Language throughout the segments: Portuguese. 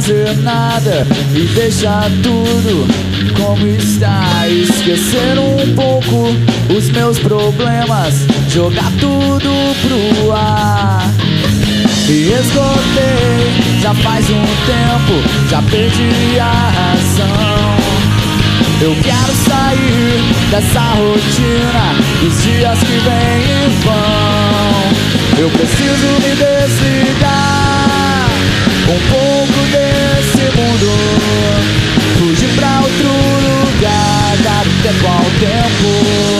fazer nada e deixar tudo como está. Esquecer um pouco os meus problemas, jogar tudo pro ar. E esgotei, já faz um tempo, já perdi a razão. Eu quero sair dessa rotina dos dias que vêm e vão. Eu preciso me desligar um pouco desse mundo, fugir pra outro lugar, dar o tempo ao tempo.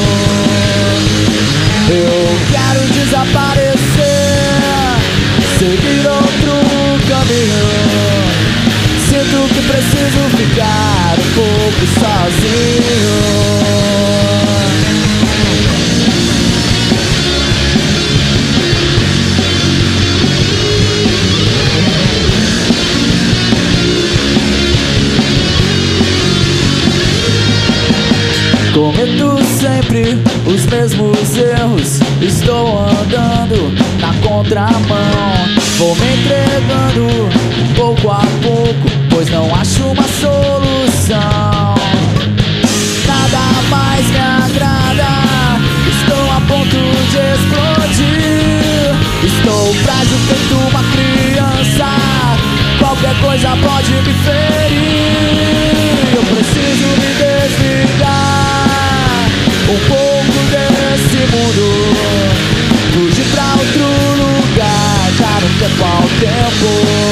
Eu quero desaparecer, seguir outro caminho. Sinto que preciso ficar um pouco sozinho. Cometo sempre os mesmos erros, estou andando na contramão. Vou me entregando pouco a pouco, pois não acho uma solução. Nada mais me agrada, estou a ponto de explodir. Estou frágil feito uma criança, qualquer coisa pode me ferir. Eu preciso me desligar um pouco desse mundo, fugir pra outro lugar, dar um tempo ao tempo.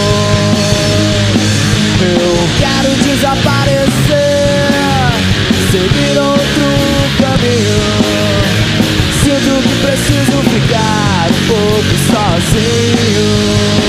Eu quero desaparecer, seguir outro caminho. Sinto que preciso ficar um pouco sozinho.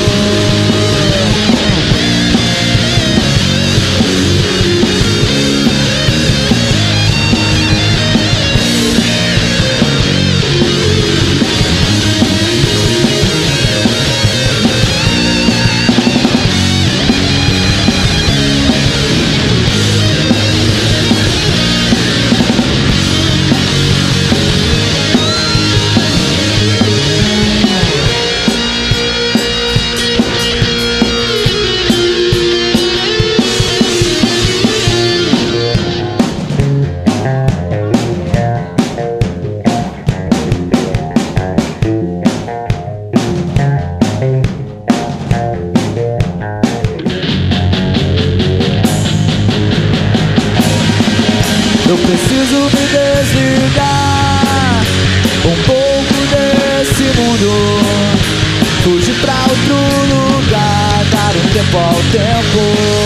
Eu preciso me desligar um pouco desse mundo, fugir pra outro lugar, dar um tempo ao tempo.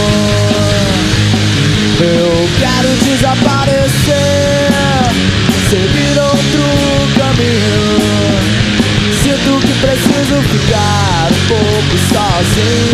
Eu quero desaparecer, seguir outro caminho. Sinto que preciso ficar um pouco sozinho.